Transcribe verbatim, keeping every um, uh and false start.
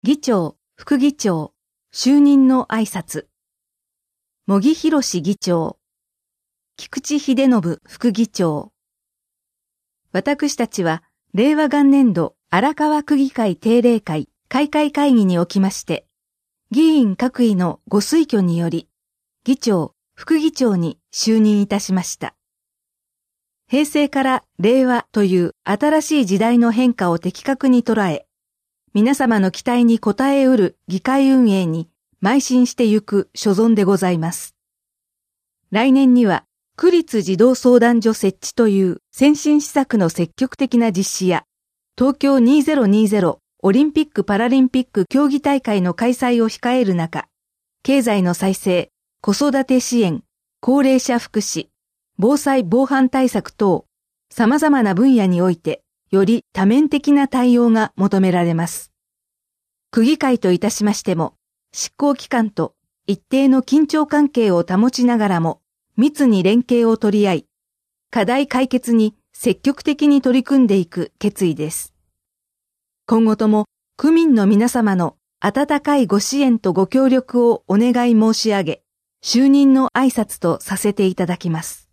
議長、副議長、就任の挨拶。茂木宏議長、菊池秀信副議長。私たちは、令和元年度荒川区議会定例会開会会議におきまして、議員各位のご推挙により、議長、副議長に就任いたしました。平成から令和という新しい時代の変化を的確に捉え、皆様の期待に応えうる議会運営に邁進してゆく所存でございます。来年には、区立児童相談所設置という先進施策の積極的な実施や、東京にせんにじゅうオリンピック・パラリンピック競技大会の開催を控える中、経済の再生、子育て支援、高齢者福祉、防災防犯対策等、様々な分野において、より多面的な対応が求められます。区議会といたしましても、執行機関と一定の緊張関係を保ちながらも、密に連携を取り合い、課題解決に積極的に取り組んでいく決意です。今後とも、区民の皆様の温かいご支援とご協力をお願い申し上げ、就任の挨拶とさせていただきます。